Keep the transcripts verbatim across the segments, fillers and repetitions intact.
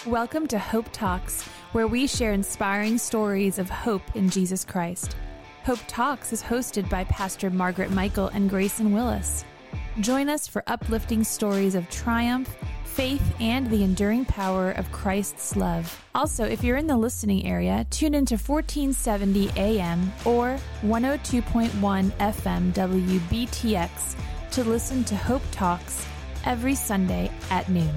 Welcome to Hope Talks, where we share inspiring stories of hope in Jesus Christ. Hope Talks is hosted by Pastor Margaret Michael and Grayson Willis. Join us for uplifting stories of triumph, faith, and the enduring power of Christ's love. Also, if you're in the listening area, tune into fourteen seventy A M or one oh two point one F M W B T X to listen to Hope Talks every Sunday at noon.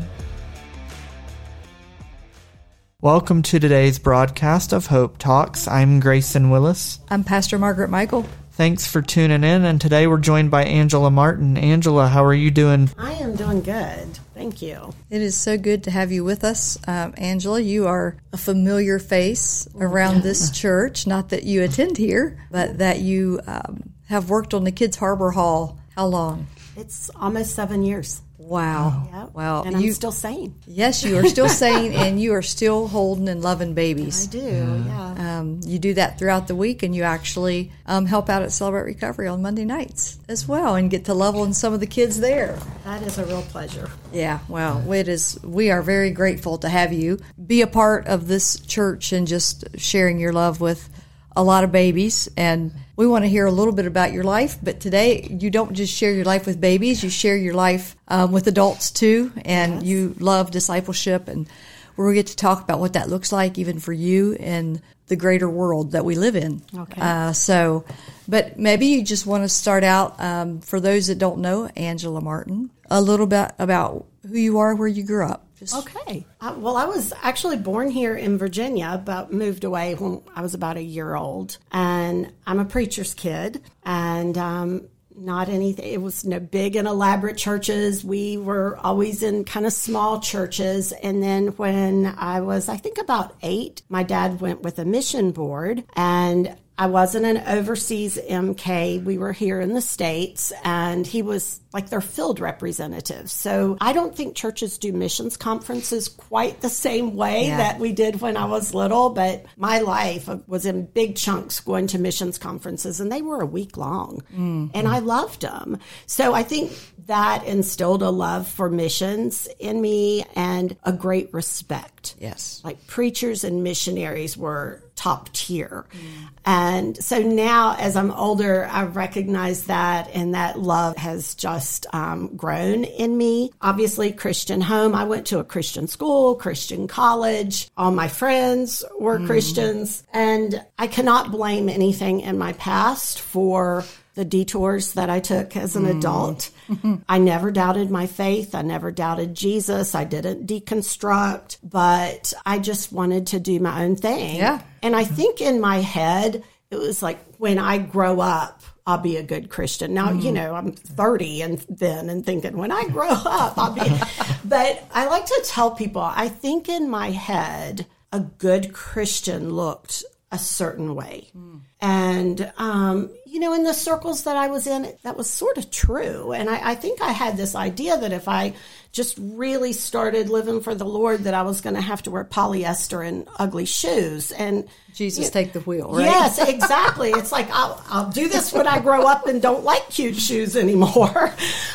Welcome to today's broadcast of Hope Talks. I'm Grayson Willis. I'm Pastor Margaret Michael. Thanks for tuning in, and today we're joined by Angela Martin. Angela, how are you doing? I am doing good. Thank you. It is so good to have you with us. Um, Angela, you are a familiar face around this church. Not that you attend here, but that you um, have worked on the Kids Harbor Hall. How long? It's almost seven years. Wow. Yep. Wow. And I'm you, still sane. Yes, you are still sane, and you are still holding and loving babies. I do, yeah. Um, you do that throughout the week, and you actually um, help out at Celebrate Recovery on Monday nights as well, and get to level in some of the kids there. That is a real pleasure. Yeah, well, it is. We are very grateful to have you be a part of this church and just sharing your love with a lot of babies. And we want to hear a little bit about your life, but today you don't just share your life with babies, you share your life um, with adults too, and yes. You love discipleship, and we'll get to talk about what that looks like even for you in the greater world that we live in. Okay. Uh, so, but maybe you just want to start out, um, for those that don't know Angela Martin, a little bit about who you are, where you grew up. Just okay. Uh, well, I was actually born here in Virginia, but moved away when I was about a year old. And I'm a preacher's kid, and um, not anything. It was no big and elaborate churches. We were always in kind of small churches. And then when I was, I think, about eight, my dad went with a mission board, and I wasn't an overseas M K. We were here in the States, and he was like their field representative. So I don't think churches do missions conferences quite the same way yeah. that we did when I was little, but my life was in big chunks going to missions conferences, and they were a week long, mm-hmm. and I loved them. So I think that instilled a love for missions in me and a great respect. Yes. Like preachers and missionaries were top tier. Mm. And so now as I'm older, I recognize that, and that love has just um, grown in me. Obviously, Christian home. I went to a Christian school, Christian college. All my friends were mm. Christians. And I cannot blame anything in my past for the detours that I took as an mm. adult. I never doubted my faith. I never doubted Jesus. I didn't deconstruct, but I just wanted to do my own thing. Yeah. And I think in my head, it was like, when I grow up, I'll be a good Christian. Now, mm. you know, I'm thirty and then and thinking, when I grow up, I'll be. But I like to tell people, I think in my head, a good Christian looked a certain way. Mm. And, um, you know, in the circles that I was in, that was sort of true. And I, I think I had this idea that if I just really started living for the Lord, that I was going to have to wear polyester and ugly shoes. And Jesus, you, take the wheel, right? Yes, exactly. It's like, I'll, I'll do this when I grow up and don't like cute shoes anymore.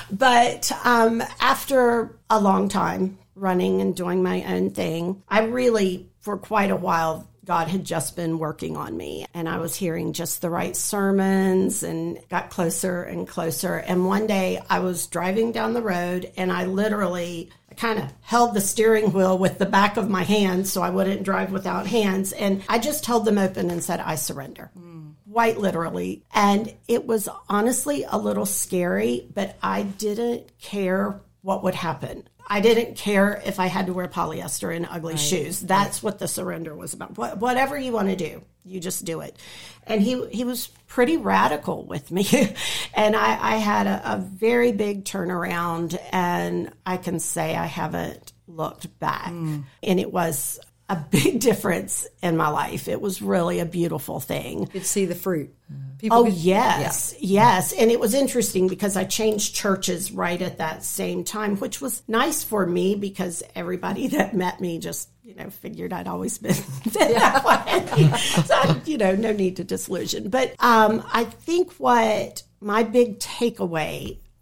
But um, after a long time running and doing my own thing, I really, for quite a while, God had just been working on me, and I was hearing just the right sermons and got closer and closer. And one day I was driving down the road, and I literally kind of held the steering wheel with the back of my hand so I wouldn't drive without hands. And I just held them open and said, I surrender. Mm. Quite literally. And it was honestly a little scary, but I didn't care what would happen. I didn't care if I had to wear polyester and ugly right. shoes. That's right. what the surrender was about. What, whatever you want to do, you just do it. And he he was pretty radical with me. And I, I had a, a very big turnaround, and I can say I haven't looked back. Mm. And it was a big difference in my life. It was really a beautiful thing. You could see the fruit. People oh, could, yes, yeah. yes. And it was interesting because I changed churches right at that same time, which was nice for me because everybody that met me just, you know, figured I'd always been that way. So, you know, no need to disillusion. But um, I think what my big takeaway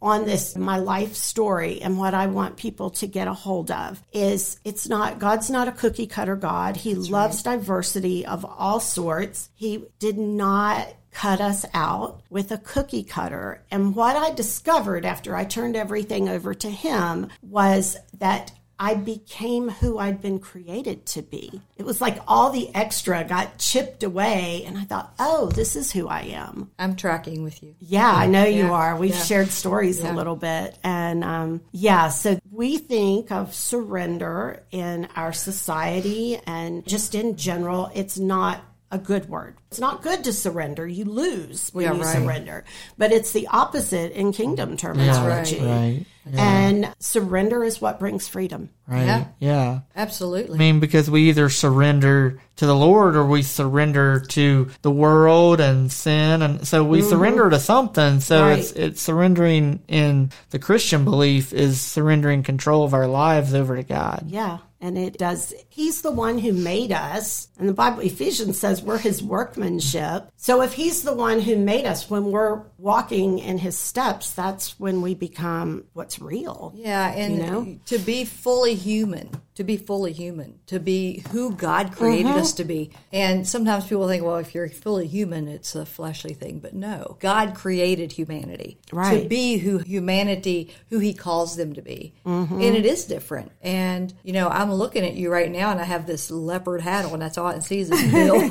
on this, my life story, and what I want people to get a hold of is it's not, God's not a cookie cutter God. He That's loves right. diversity of all sorts. He did not cut us out with a cookie cutter. And what I discovered after I turned everything over to him was that I became who I'd been created to be. It was like all the extra got chipped away, and I thought, oh, this is who I am. I'm tracking with you. Yeah, I know you yeah. are. We've yeah. shared stories yeah. a little bit. And um, yeah, so we think of surrender in our society and just in general, it's not a good word. It's not good to surrender. You lose when yeah, you right. surrender. But it's the opposite in kingdom terminology. Yeah, right. Yeah. And surrender is what brings freedom. Right. Yeah. yeah. Absolutely. I mean, because we either surrender to the Lord or we surrender to the world and sin. And so we mm-hmm. surrender to something. So right. it's, it's surrendering in the Christian belief is surrendering control of our lives over to God. Yeah. And it does. He's the one who made us. And the Bible, Ephesians says we're his workmanship. So if he's the one who made us, when we're walking in his steps, that's when we become what's real. Yeah. And you know? to be fully human, to be fully human, to be who God created mm-hmm. us to be. And sometimes people think, well, if you're fully human, it's a fleshly thing. But no, God created humanity right. to be who humanity, who he calls them to be. Mm-hmm. And it is different. And, you know, I'm looking at you right now and I have this leopard hat on. That's all I can see is this bill.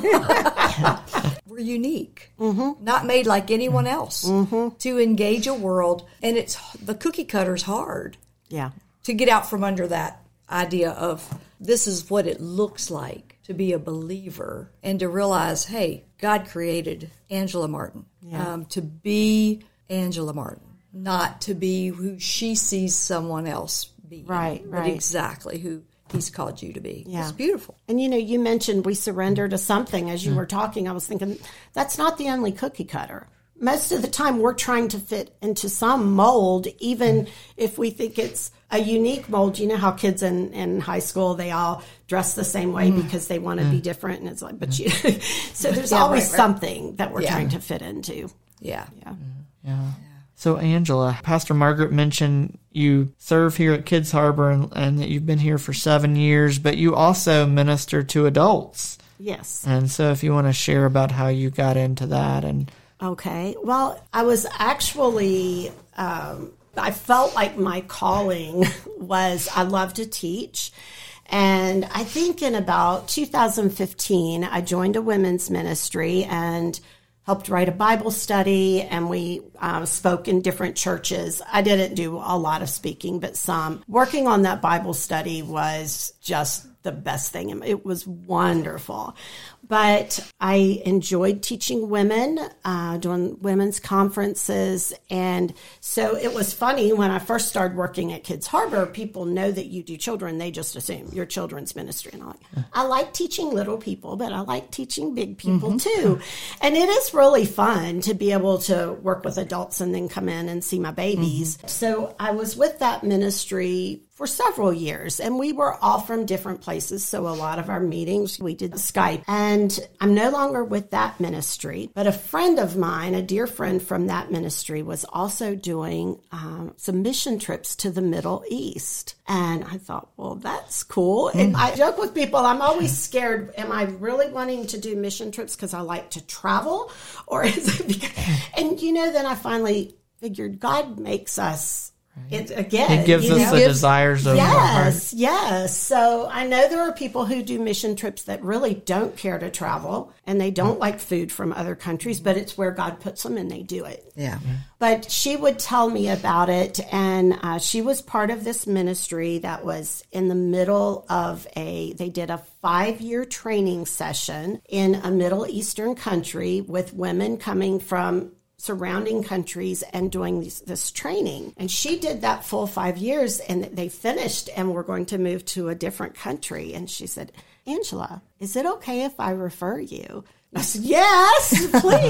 We're unique, mm-hmm. not made like anyone else mm-hmm. to engage a world. And it's the cookie cutter's hard. Yeah. To get out from under that idea of this is what it looks like to be a believer and to realize, hey, God created Angela Martin yeah. um, to be Angela Martin, not to be who she sees someone else being. Right, but right. exactly who he's called you to be. Yeah. It's beautiful. And, you know, you mentioned we surrender to something. As you were talking, I was thinking, that's not the only cookie cutter. Most of the time, we're trying to fit into some mold, even if we think it's a unique mold. You know how kids in, in high school, they all dress the same way mm. because they want to mm. be different. And it's like, but you, so there's yeah, always right, right. something that we're yeah. trying to fit into. Yeah. Yeah. Yeah. So, Angela, Pastor Margaret mentioned you serve here at Kids Harbor and, and that you've been here for seven years, but you also minister to adults. Yes. And so if you want to share about how you got into that and... Okay. Well, I was actually, um, I felt like my calling was I love to teach. And I think in about two thousand fifteen, I joined a women's ministry and helped write a Bible study. And we uh, spoke in different churches. I didn't do a lot of speaking, but some. Working on that Bible study was just the best thing. It was wonderful. But I enjoyed teaching women, uh, doing women's conferences. And so it was funny when I first started working at Kids Harbor, people know that you do children. They just assume you're children's ministry. And I'm like, I like teaching little people, but I like teaching big people mm-hmm. too. And it is really fun to be able to work with adults and then come in and see my babies. Mm-hmm. So I was with that ministry for several years, and we were all from different places. So a lot of our meetings, we did Skype. And I'm no longer with that ministry, but a friend of mine, a dear friend from that ministry, was also doing um, some mission trips to the Middle East. And I thought, well, that's cool. Mm. And I joke with people, I'm always scared. Am I really wanting to do mission trips because I like to travel? Or is it because, and you know, then I finally figured God makes us It, again, He gives us know, the gives, desires of yes, our heart. Yes, yes. So I know there are people who do mission trips that really don't care to travel and they don't like food from other countries, but it's where God puts them and they do it. Yeah. But she would tell me about it, and uh, she was part of this ministry that was in the middle of a, they did a five-year training session in a Middle Eastern country with women coming from surrounding countries and doing this, this training. And she did that full five years and they finished and were going to move to a different country. And she said, Angela, is it okay if I refer you? I said, yes,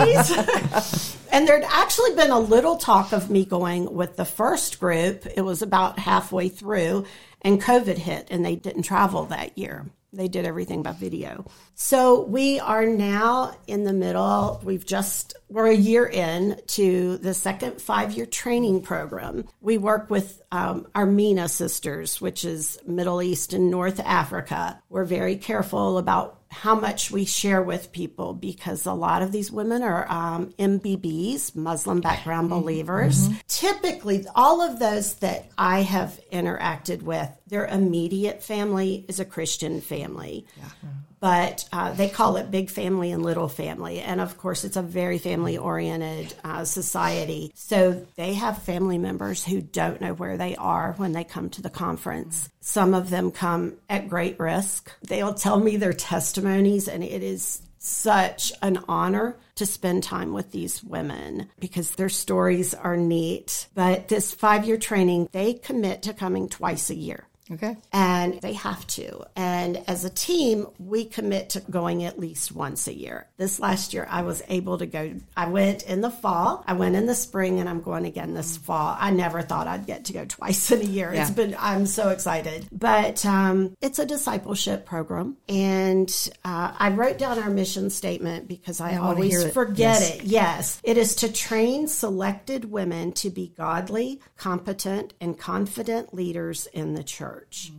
please. And there'd actually been a little talk of me going with the first group. It was about halfway through and COVID hit and they didn't travel that year. They did everything by video. So we are now in the middle. We've just, we're a year in to the second five-year training program. We work with um, our MENA sisters, which is Middle East and North Africa. We're very careful about how much we share with people because a lot of these women are um, M B Bs, Muslim background believers. Mm-hmm. Typically, all of those that I have interacted with, their immediate family is a Christian family. Yeah. But uh, they call it big family and little family. And of course, it's a very family-oriented uh, society. So they have family members who don't know where they are when they come to the conference. Some of them come at great risk. They'll tell me their testimonies, and it is such an honor to spend time with these women because their stories are neat. But this five-year training, they commit to coming twice a year. Okay. And they have to. And as a team, we commit to going at least once a year. This last year, I was able to go. I went in the fall. I went in the spring, and I'm going again this fall. I never thought I'd get to go twice in a year. Yeah. It's been, I'm so excited. But um, it's a discipleship program. And uh, I wrote down our mission statement because I, I always it. forget yes. it. Yes. It is to train selected women to be godly, competent, and confident leaders in the church.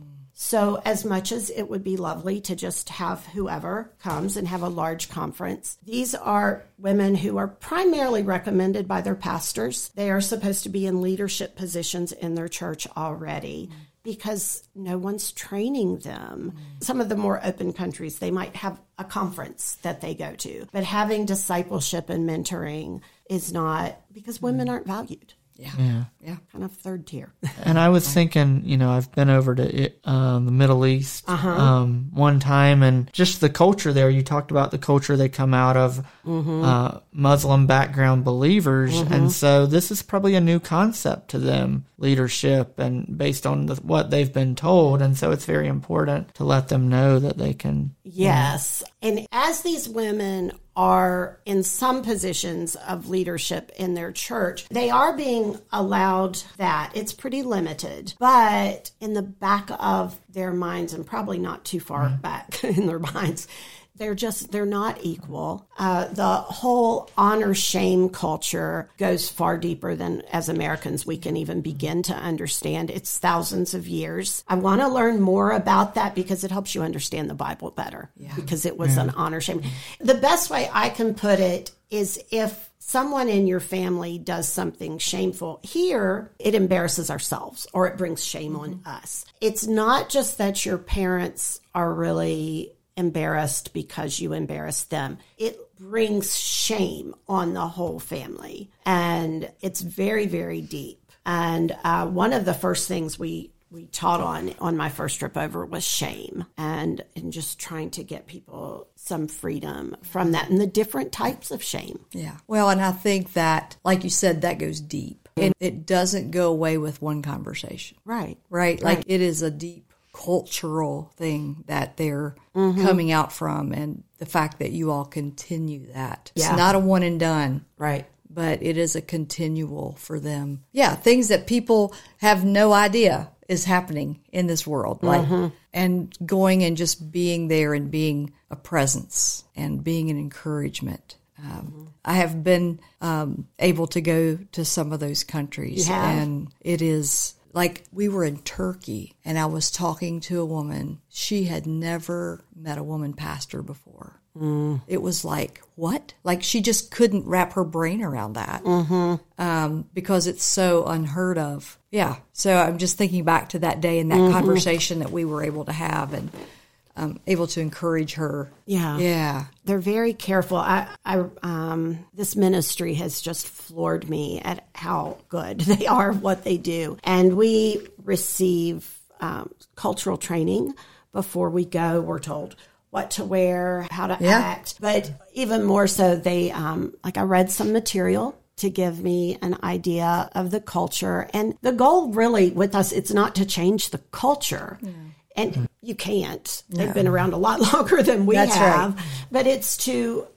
So as much as it would be lovely to just have whoever comes and have a large conference, these are women who are primarily recommended by their pastors. They are supposed to be in leadership positions in their church already because no one's training them. Some of the more open countries, they might have a conference that they go to, but having discipleship and mentoring is not, because women aren't valued. Yeah. Yeah. Yeah. Kind of third tier. And I was thinking, you know, I've been over to uh, the Middle East Uh-huh. um, one time, and just the culture there. You talked about the culture they come out of, Mm-hmm. uh, Muslim background believers, Mm-hmm. and so this is probably a new concept to them, leadership, and based on the, what they've been told, and so it's very important to let them know that they can. Yes. And as these women are in some positions of leadership in their church, they are being allowed that. It's pretty limited, but in the back of their minds, and probably not too far mm-hmm. back in their minds, they're just, they're not equal. Uh, the whole honor shame culture goes far deeper than as Americans we can even begin to understand. It's thousands of years. I want to learn more about that because it helps you understand the Bible better yeah. because it was yeah. an honor shame. The best way I can put it is if someone in your family does something shameful, here it embarrasses ourselves or it brings shame mm-hmm. on us. It's not just that your parents are really embarrassed because you embarrassed them. It brings shame on the whole family. And it's very, very deep. And uh, one of the first things we we taught on on my first trip over was shame and, and just trying to get people some freedom from that and the different types of shame. Yeah. Well, and I think that, like you said, that goes deep. And it doesn't go away with one conversation. Right. Right? Like right. it is a deep cultural thing that they're mm-hmm. coming out from, and the fact that you all continue that. Yeah. It's not a one and done. Right. But it is a continual for them. Yeah, things that people have no idea is happening in this world. Mm-hmm. Like, and going and just being there and being a presence and being an encouragement. Um, mm-hmm. I have been um, able to go to some of those countries, and it is like we were in Turkey, and I was talking to a woman. She had never met a woman pastor before. Mm. It was like, what? Like she just couldn't wrap her brain around that mm-hmm. um, because it's so unheard of. Yeah. So I'm just thinking back to that day and that mm-hmm. conversation that we were able to have, and um, able to encourage her. Yeah. Yeah. They're very careful. I, I, um, this ministry has just floored me at how good they are, what they do. And we receive um, cultural training before we go. We're told what to wear, how to yeah. act. But even more so, they, um, like I read some material to give me an idea of the culture. And the goal really with us, it's not to change the culture. Yeah. And you can't. They've no. been around a lot longer than we That's have. Right. But it's to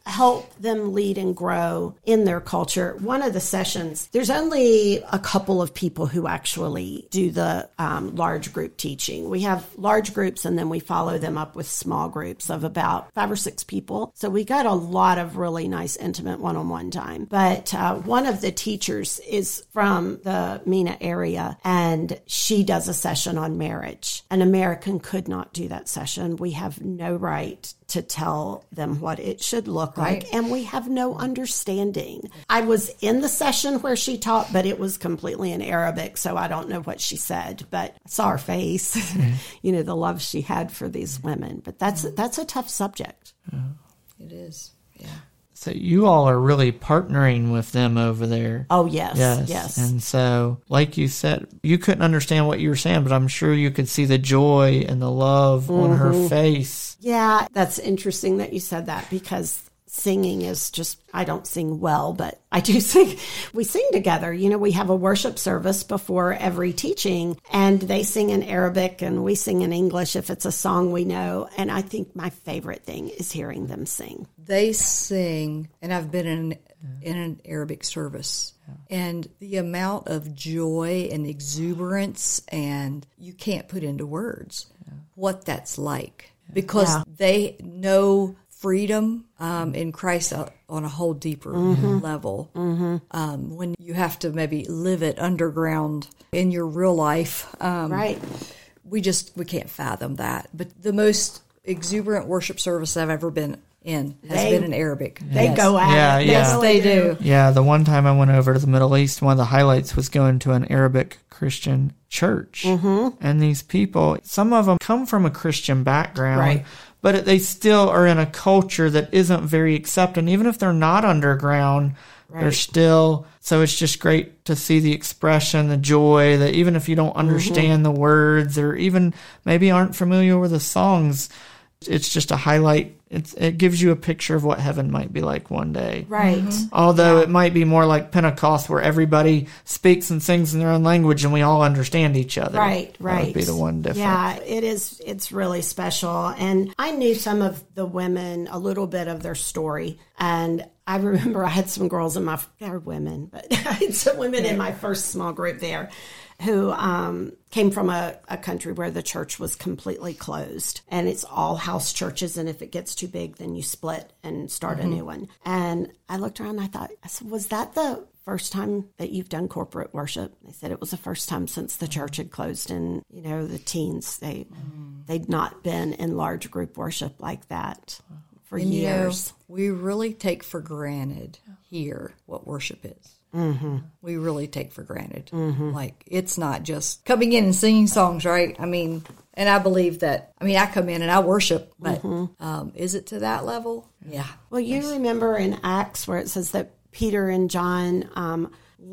help them lead and grow in their culture. One of the sessions, there's only a couple of people who actually do the um, large group teaching. We have large groups, and then we follow them up with small groups of about five or six people. So we got a lot of really nice, intimate one-on-one time. But uh, one of the teachers is from the MENA area, and she does a session on marriage. An American could not do that session. We have no right to tell them what it should look like, right. And we have no understanding. I was in the session where she taught, but it was completely in Arabic, so I don't know what she said, but I saw her face, mm-hmm. you know, the love she had for these women. But that's, mm-hmm. that's a tough subject. Yeah. It is, yeah. So you all are really partnering with them over there. Oh, yes, yes. Yes. And so, like you said, you couldn't understand what you were saying, but I'm sure you could see the joy and the love mm-hmm. on her face. Yeah, that's interesting that you said that, because singing is just, I don't sing well, but I do sing. We sing together. You know, we have a worship service before every teaching, and they sing in Arabic and we sing in English if it's a song we know. And I think my favorite thing is hearing them sing. They sing, and I've been in, in an Arabic service, and the amount of joy and exuberance, and you can't put into words what that's like, because yeah. they know freedom um, in Christ on a whole deeper mm-hmm. level. Mm-hmm. Um, when you have to maybe live it underground in your real life, um, right? We just we can't fathom that. But the most exuberant worship service I've ever been in has they, been in Arabic. They yes. go at yeah, it. Yeah. Yes, they do. Yeah, the one time I went over to the Middle East, one of the highlights was going to an Arabic Christian church. Mm-hmm. And these people, some of them come from a Christian background, right. but they still are in a culture that isn't very accepting. Even if they're not underground, right. they're still... So it's just great to see the expression, the joy, that even if you don't understand mm-hmm. the words, or even maybe aren't familiar with the songs, it's just a highlight. It's, it gives you a picture of what heaven might be like one day. Right. Mm-hmm. Although yeah. it might be more like Pentecost, where everybody speaks and sings in their own language and we all understand each other. Right, right. That would be the one difference. Yeah, it is. It's really special. And I knew some of the women, a little bit of their story. And I remember I had some girls in my, they're women, but I had some women in my first small group there who um, came from a, a country where the church was completely closed, and it's all house churches. And if it gets too big, then you split and start mm-hmm. a new one. And I looked around and I thought, I said, was that the first time that you've done corporate worship? They said it was the first time since the church had closed in, you know, the teens. They, mm-hmm. They'd not been in large group worship like that for and years. You know, we really take for granted here what worship is. Mm-hmm. We really take for granted. Mm-hmm. Like, it's not just coming in and singing songs, right? I mean, and I believe that, I mean, I come in and I worship, but mm-hmm. um, is it to that level? Yeah. Well, you yes. remember in Acts where it says that Peter and John um,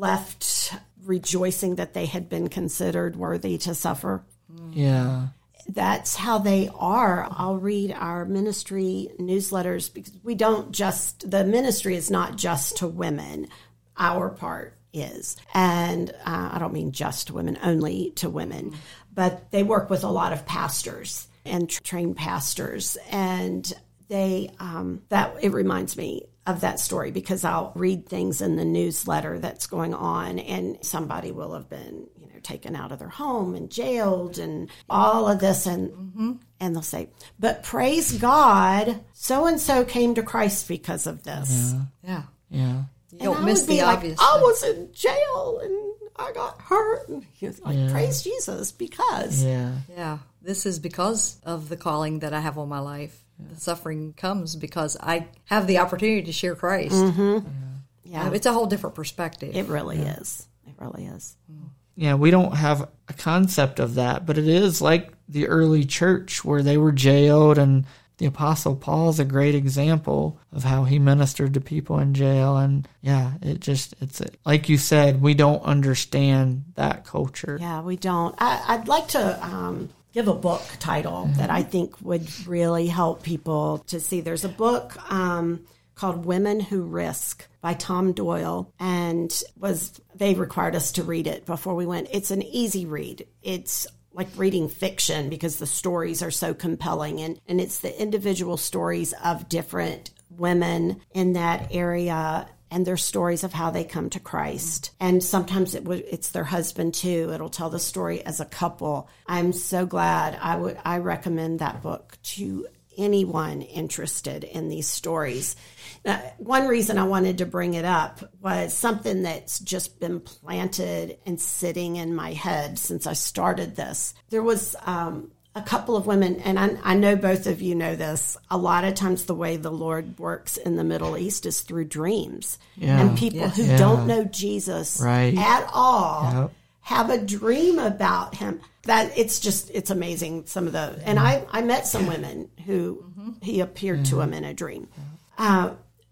left rejoicing that they had been considered worthy to suffer. Yeah. That's how they are. I'll read our ministry newsletters, because we don't just, the ministry is not just to women. Our part is. And uh, I don't mean just to women, only to women. But they work with a lot of pastors and tra- trained pastors. And they, um, that, it reminds me of that story, because I'll read things in the newsletter that's going on, and somebody will have been, you know, taken out of their home and jailed and all of this. And, mm-hmm. and they'll say, but praise God, so-and-so came to Christ because of this. Yeah. Yeah. yeah. You don't miss the like, obvious. I was in jail and I got hurt. And he was like, yeah. praise Jesus, because. Yeah. Yeah. This is because of the calling that I have on my life. Yeah. The suffering comes because I have the opportunity to share Christ. Mm-hmm. Yeah. yeah. It's a whole different perspective. It really yeah. is. It really is. Yeah, we don't have a concept of that, but it is like the early church where they were jailed, and the Apostle Paul is a great example of how he ministered to people in jail. And yeah, it just, it's like you said, we don't understand that culture. Yeah, we don't. I, I'd like to um, give a book title mm-hmm. that I think would really help people to see. There's a book um, called Women Who Risk by Tom Doyle, and was they required us to read it before we went. It's an easy read. It's like reading fiction, because the stories are so compelling, and, and it's the individual stories of different women in that area and their stories of how they come to Christ. And sometimes it w- it's their husband too. It'll tell the story as a couple. I'm so glad. I would I recommend that book to anyone interested in these stories. Now, one reason I wanted to bring it up was something that's just been planted and sitting in my head since I started this. There was um, a couple of women, and I, I know both of you know this, a lot of times the way the Lord works in the Middle East is through dreams. Yeah. And people Yes. who Yeah. don't know Jesus Right. at all Yep. have a dream about him. That it's just, it's amazing. Some of the, and I, I met some women who he appeared to them in a dream. Uh,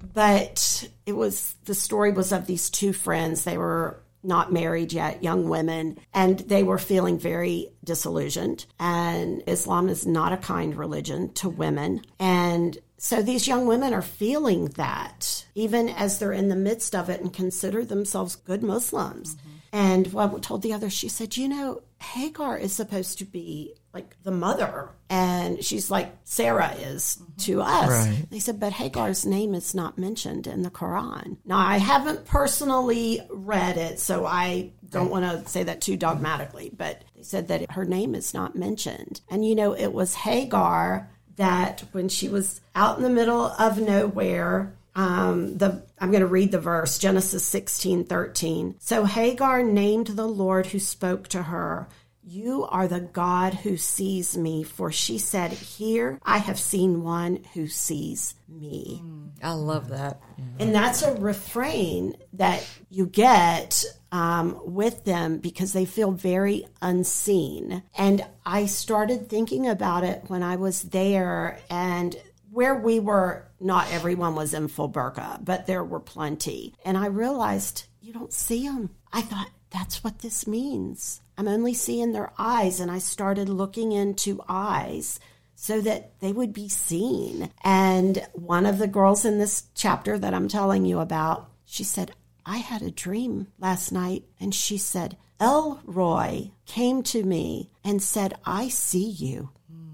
but it was, the story was of these two friends. They were not married yet, young women, and they were feeling very disillusioned. And Islam is not a kind religion to women. And so these young women are feeling that, even as they're in the midst of it and consider themselves good Muslims. Mm-hmm. And one told the other, she said, you know, Hagar is supposed to be like the mother, and she's like Sarah is mm-hmm. to us. Right. They said, but Hagar's name is not mentioned in the Quran. Now, I haven't personally read it, so I don't want to say that too dogmatically, but they said that her name is not mentioned. And, you know, it was Hagar that when she was out in the middle of nowhere, um, the I'm going to read the verse, Genesis sixteen thirteen. So Hagar named the Lord who spoke to her, you are the God who sees me, for she said, here I have seen one who sees me. I love that. And that's a refrain that you get um, with them because they feel very unseen. And I started thinking about it when I was there, and where we were, not everyone was in full burqa, but there were plenty. And I realized you don't see them. I thought, that's what this means. I'm only seeing their eyes. And I started looking into eyes so that they would be seen. And one of the girls in this chapter that I'm telling you about, she said, I had a dream last night. And she said, Elroy came to me and said, I see you.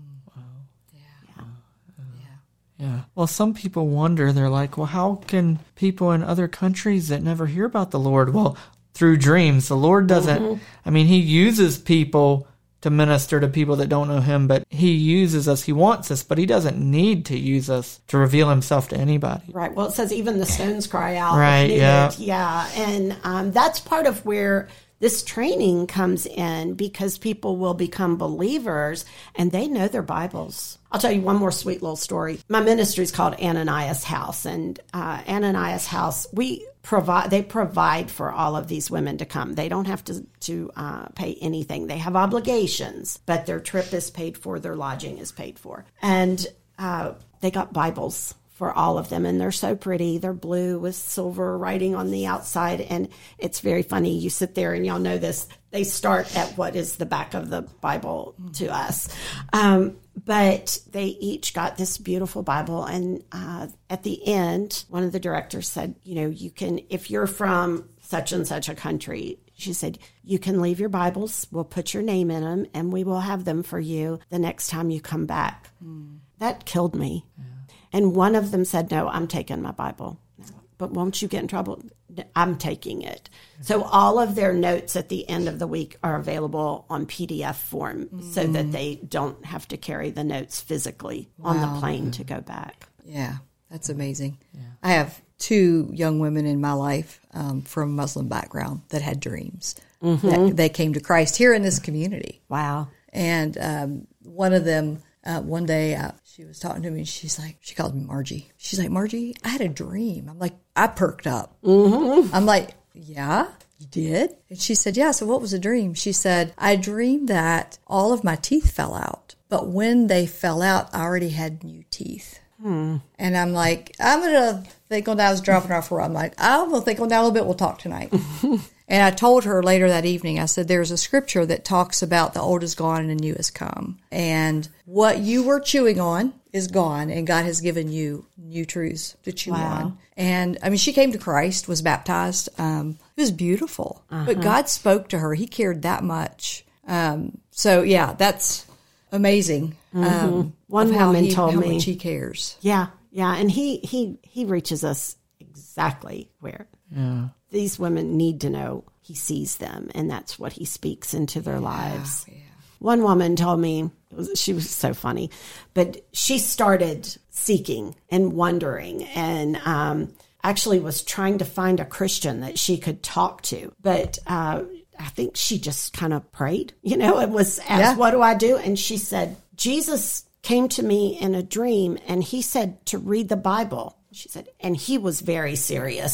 Yeah. Well, some people wonder, they're like, well, how can people in other countries that never hear about the Lord? Well, through dreams. The Lord doesn't, mm-hmm. I mean, he uses people to minister to people that don't know him, but he uses us, he wants us, but he doesn't need to use us to reveal himself to anybody. Right. Well, it says even the stones cry out. Right, yeah. Yeah. And um, that's part of where this training comes in, because people will become believers and they know their Bibles. I'll tell you one more sweet little story. My ministry is called Ananias House, and uh, Ananias House, we provide, they provide for all of these women to come. They don't have to, to uh, pay anything. They have obligations, but their trip is paid for, their lodging is paid for. And uh, they got Bibles for all of them, and they're so pretty. They're blue with silver writing on the outside, and it's very funny. You sit there, and y'all know this. They start at what is the back of the Bible to us. Um, but they each got this beautiful Bible, and uh, at the end, one of the directors said, you know, you can, if you're from such and such a country, she said, you can leave your Bibles. We'll put your name in them, and we will have them for you the next time you come back. Mm. That killed me. Yeah. And one of them said, no, I'm taking my Bible. But won't you get in trouble? I'm taking it. So all of their notes at the end of the week are available on P D F form mm. so that they don't have to carry the notes physically wow. on the plane to go back. Yeah, that's amazing. Yeah. I have two young women in my life um, from Muslim background that had dreams. Mm-hmm. That they came to Christ here in this community. Wow. And um, one of them, uh, one day, uh, she was talking to me, and she's like, she called me Margie. She's like, Margie, I had a dream. I'm like, I perked up. Mm-hmm. I'm like, yeah, you did? And she said, yeah. So what was the dream? She said, I dreamed that all of my teeth fell out. But when they fell out, I already had new teeth. Hmm. And I'm like, I'm going to think on that. I was dropping off her. I'm like, I'm going to think on that a little bit. We'll talk tonight. And I told her later that evening, I said, there's a scripture that talks about the old is gone and the new has come. And what you were chewing on is gone, and God has given you new truths to chew wow. on. And, I mean, she came to Christ, was baptized. Um, it was beautiful. Uh-huh. But God spoke to her. He cared that much. Um, so, yeah, that's amazing. Mm-hmm. Um, One woman he, told how me. much he cares. Yeah, Yeah, and he, he, he reaches us exactly where Yeah. these women need to know he sees them, and that's what he speaks into their lives. Yeah. One woman told me, it was, she was so funny, but she started seeking and wondering and um, actually was trying to find a Christian that she could talk to. But uh, I think she just kind of prayed, you know, and was asked, Yeah. what do I do? And she said, Jesus came to me in a dream, and he said to read the Bible. She said, and he was very serious.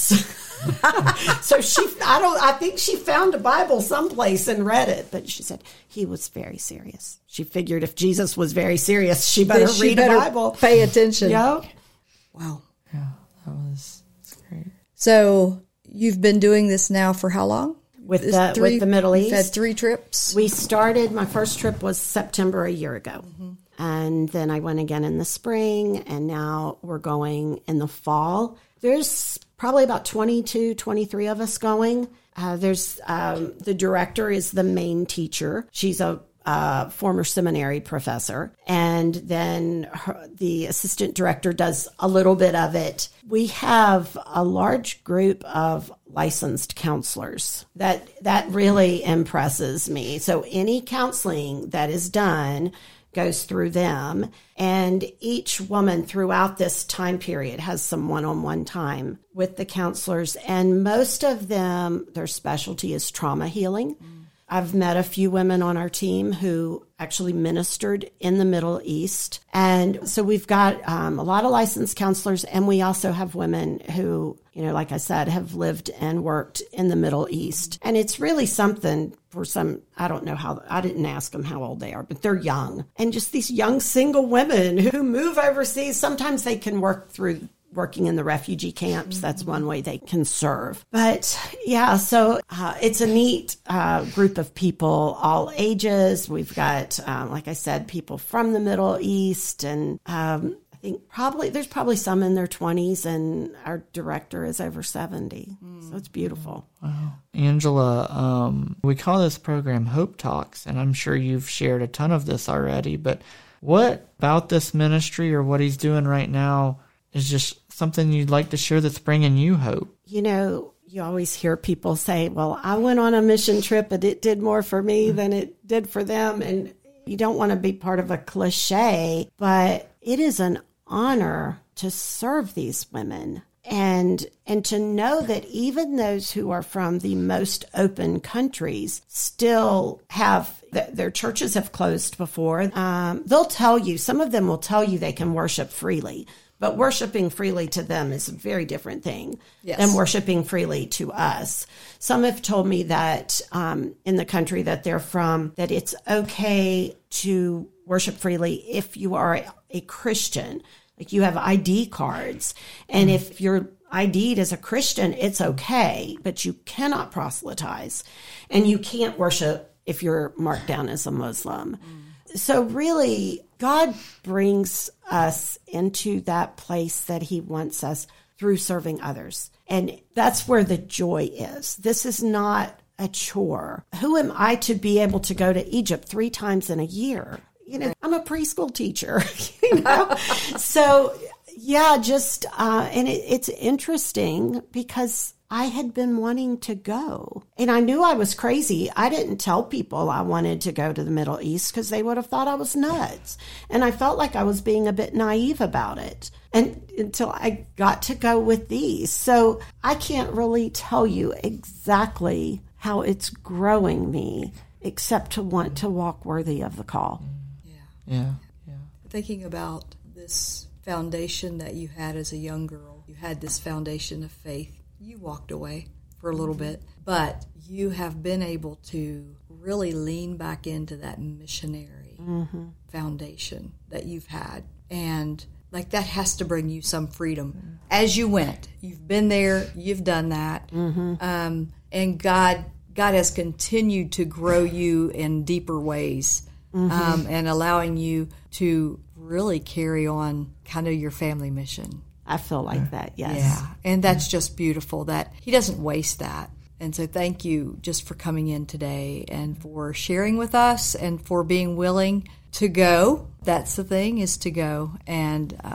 So she, I don't, I think she found a Bible someplace and read it, but she said he was very serious. She figured if Jesus was very serious, she better She read better a Bible. Pay attention. Yeah. Wow. Yeah. That was that's great. So you've been doing this now for how long? With Is the, with the Middle you've East. had three trips. We started, my first trip was September a year ago. Mm-hmm. And then I went again in the spring, and now we're going in the fall. There's probably about twenty-two, twenty-three of us going. Uh, there's um, the director is the main teacher. She's a uh, former seminary professor. And then her, the assistant director does a little bit of it. We have a large group of licensed counselors. That that really impresses me. So any counseling that is done goes through them, and each woman throughout this time period has some one-on-one time with the counselors, and most of them, their specialty is trauma healing. Mm. I've met a few women on our team who actually ministered in the Middle East, and so we've got um, a lot of licensed counselors, and we also have women who, you know, like I said, have lived and worked in the Middle East, and it's really something for some, I don't know how, I didn't ask them how old they are, but they're young. And just these young single women who move overseas, sometimes they can work through working in the refugee camps. That's one way they can serve. But yeah, so uh, it's a neat uh, group of people, all ages. We've got, um, like I said, people from the Middle East, and um, I think probably, there's probably some in their twenties, and our director is over seventy. Mm. So it's beautiful. Wow. Angela, um, we call this program Hope Talks, and I'm sure you've shared a ton of this already, but what about this ministry or what he's doing right now is just something you'd like to share that's bringing you hope? You know, you always hear people say, well, I went on a mission trip and it did more for me than it did for them. And you don't want to be part of a cliche, but it is an honor to serve these women. And and to know that even those who are from the most open countries still have, their churches have closed before. Um, they'll tell you, some of them will tell you they can worship freely. But worshiping freely to them is a very different thing yes. than worshiping freely to us. Some have told me that um, in the country that they're from, that it's okay to worship freely if you are a, a Christian. Like you have I D cards. And mm. if you're I D'd as a Christian, it's okay. But you cannot proselytize. And you can't worship if you're marked down as a Muslim. Mm. So really, God brings us into that place that he wants us through serving others. And that's where the joy is. This is not a chore. Who am I to be able to go to Egypt three times in a year? You know, I'm a preschool teacher, you know? So, yeah, just, uh, and it, it's interesting because I had been wanting to go. And I knew I was crazy. I didn't tell people I wanted to go to the Middle East because they would have thought I was nuts. And I felt like I was being a bit naive about it. And until I got to go with these. So I can't really tell you exactly how it's growing me, except to want to walk worthy of the call. Yeah. Yeah. Yeah. Thinking about this foundation that you had as a young girl, you had this foundation of faith. You walked away for a little bit, but you have been able to really lean back into that missionary mm-hmm. foundation that you've had. And like that has to bring you some freedom. As you went, you've been there, you've done that. Mm-hmm. Um, and God, God has continued to grow you in deeper ways mm-hmm. um, and allowing you to really carry on kind of your family mission. I feel like that, yes. Yeah, and that's just beautiful that he doesn't waste that. And so thank you just for coming in today and for sharing with us and for being willing to go. That's the thing, is to go. And um,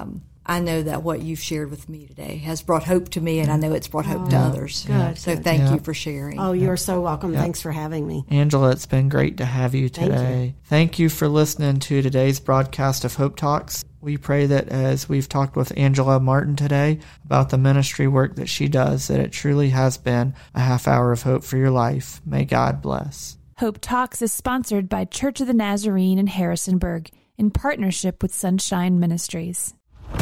I know that what you've shared with me today has brought hope to me, and I know it's brought hope oh, to others. Good. So good. thank yeah. you for sharing. Oh, you're so welcome. Yeah. Thanks for having me. Angela, it's been great to have you today. Thank you. Thank you for listening to today's broadcast of Hope Talks. We pray that as we've talked with Angela Martin today about the ministry work that she does, that it truly has been a half hour of hope for your life. May God bless. Hope Talks is sponsored by Church of the Nazarene in Harrisonburg in partnership with Sunshine Ministries.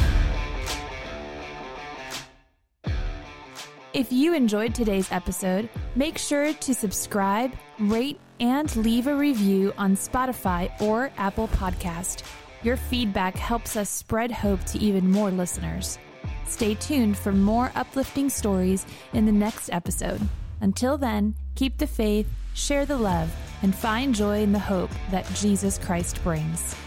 If you enjoyed today's episode, make sure to subscribe, rate, and leave a review on Spotify or Apple Podcast. Your feedback helps us spread hope to even more listeners. Stay tuned for more uplifting stories in the next episode. Until then, keep the faith, share the love, and find joy in the hope that Jesus Christ brings.